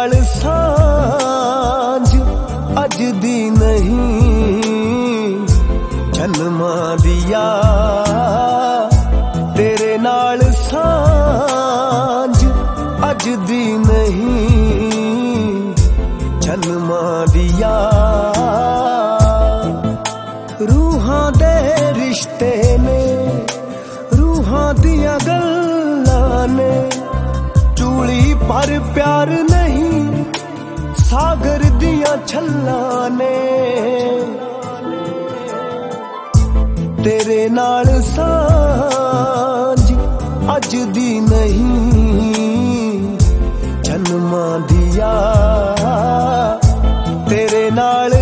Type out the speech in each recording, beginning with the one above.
नाल सांझ अज दी नहीं जन्मां दिया तेरे नाल सांझ अज दी नहीं जन्मां दिया रूहां दे रिश्ते ने रूहां दियां गल्लां ने चूली पर प्यार नहीं सागर दियां छल्लां ने तेरे नाल सांझ अज दी नहीं जन्मां दिया तेरे नाल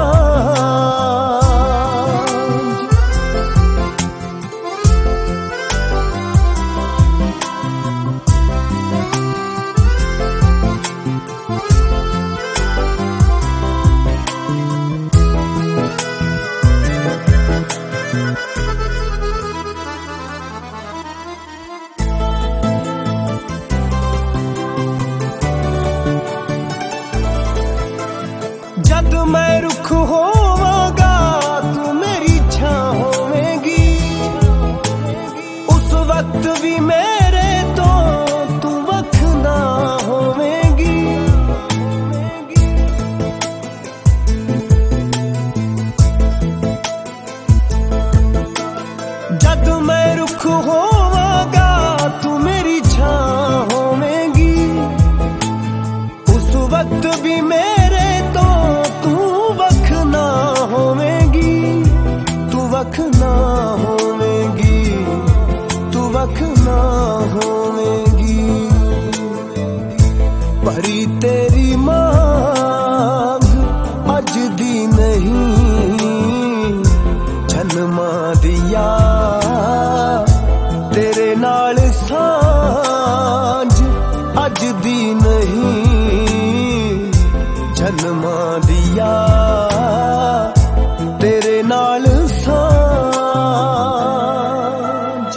जद मैं रुख होवांगा तू मेरी छां होवेगी उस वक्त भी मेरे तो तू वख ना होवेगी जद मैं रुख होवांगा तू मेरी छां होवेगी उस वक्त भी मेरे तो तू वख ना होवेगी तू वख ना होवेगी भरी तेरी मांग अज दी नहीं जन्मां दिया तेरे नाल सांझ अज दी नहीं जन्मां दिया तेरे नाल सांझ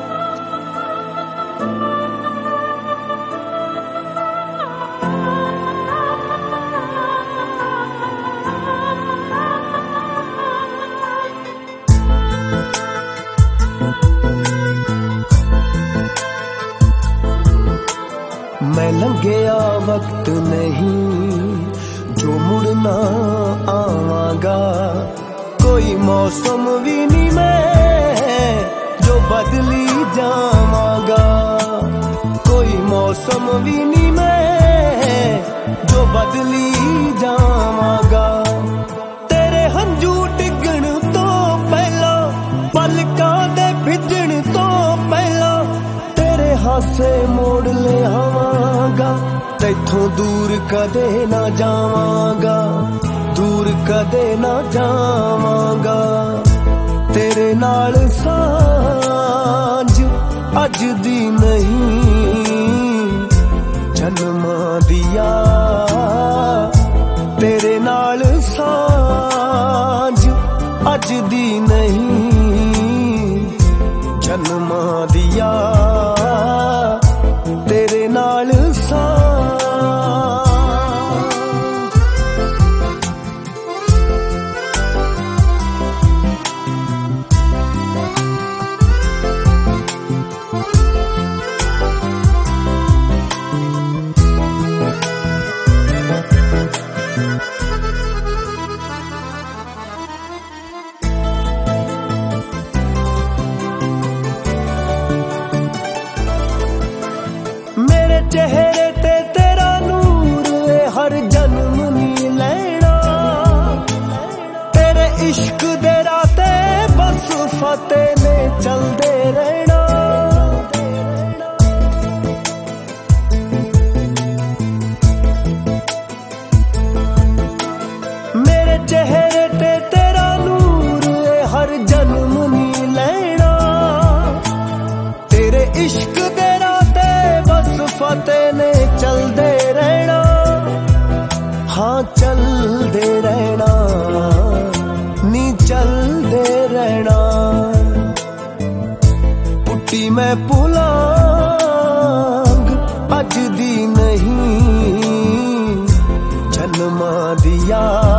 मैं लंघिया वक्त नहीं जो मुड़ना आवांगा कोई मौसम भी नहीं मैं जो बदली जावांगा कोई मौसम भी नहीं मैं जो बदली जावांगा तेरे हंझू डिगण तो पहला पलकां दे भिजण तो पहला तेरे हासे मोड़ ले आवांगा तैथों दूर कदे ना जावांगा दूर कदे ना जावांगा तेरे नाल सांझ अज दी नहीं जन्मां दिया तेरे नाल सांझ अज दी नहीं जन्मां दिया तेरे नाल चेहरे ते तेरा नूर हर जन्म नी लेना तेरे इश्क दे राते बस फतेह ने चलदे रहना मेरे चेहरे ते तेरा नूर हर जन्म नी लेना तेरे इश्क दे राते बस फतेह ने चलदे रहना हाँ चलदे रहना नी चलदे रहना पुट्टी मैं पुलांग अज दी नहीं ਜਨਮਾਂ ਦੀ ਯਾਦ